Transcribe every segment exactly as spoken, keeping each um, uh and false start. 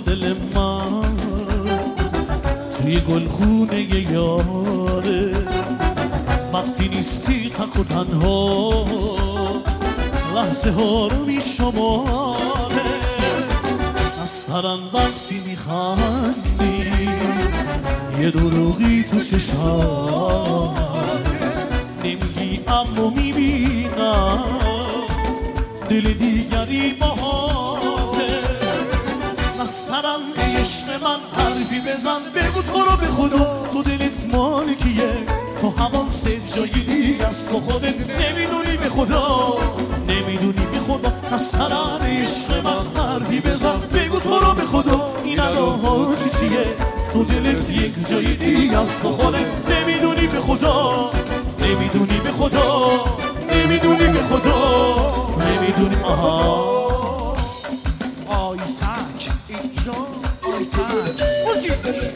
دل من توی گلخونه یاره وقتی نیستی تک و تنها لحظه ها رو می شماره از سرم وقتی می خندی یه دروغی تو چشم نمیگی اما می بینم دل دیگری باهاته از سرم عشق من حرفی بزن بگو تو رو به خدا تو دلت مالکیه تو حواست جای دیگه از تو خودت نمیدونی به خدا نمیدونی به خدا از سرم عشق من حرفی بزن بگو تو رو به خدا این اداها چی چیه تو دلت یک جای دیگه از تو خودت نمیدونی به خدا نمیدونی به خدا نمیدونی به خدا نمیدونی آها آی تک اینجا آی تک موزیک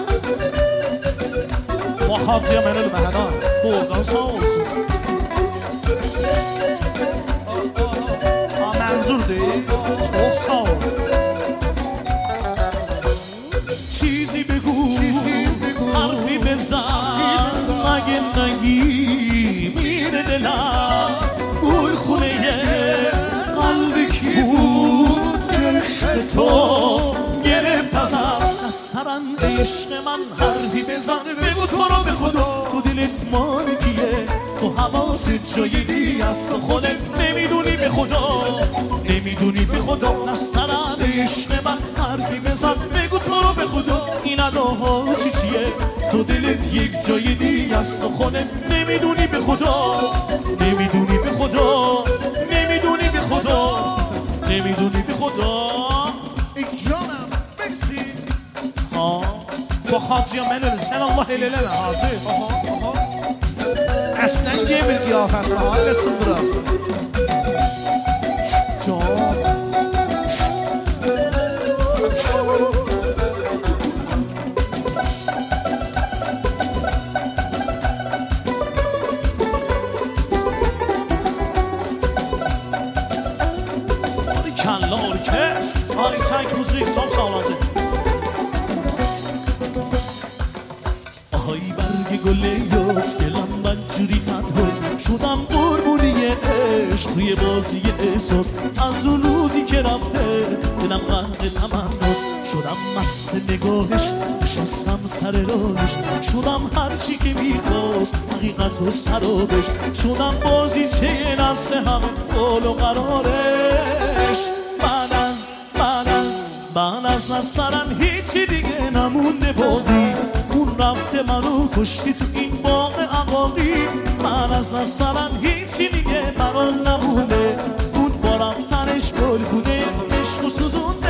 با حاضی منل مهدان بردان سا olsun منظور دی çok sağ ol چیزی بگو حرفی بزن مگه نگی میره دلم اوی خونه قلبی کی بود عشق تو گرفت ازم از سرم عشق من حرفی بزن بگو تو رو به خدا تو دلت مالکیه تو حواست جای دیگه از تو خودت نمیدونی به خدا نمیدونی به خدا از سرم عشق من حرفی بزن بگو تو رو به خدا این اداها چی چیه تو دلت یک جای دیگه از تو خودت نمیدونی به خدا نمیدونی به خدا نمیدونی به خدا نمیدونی به خدا ای جانم برسی با حاجی منل sen Allah el ele hacı Əslen gemir qiyafəsini ailə sındıram Can Kalla orkest Ari Tank Müzik som sağlancı آهای برگ گله یاس دلم من جوری تنهاست شدم قربونی عشق روی بازی احساس از اون روزی که رفته دلم غرق تمناست شدم مست نگاهش نشستم سر راهش شدم هرچی که میخواست حقیقت و سرابش شدم بازی چه نفس همه قول و قرارش من از من از من از نسرم هیچی دیگه نمونده باقی اون رفته منو کشتی تو این باغ عقاقی من از نسرم هیچی دیگه برام نمونده اون با رفتنش گل بوده عشق و سوزون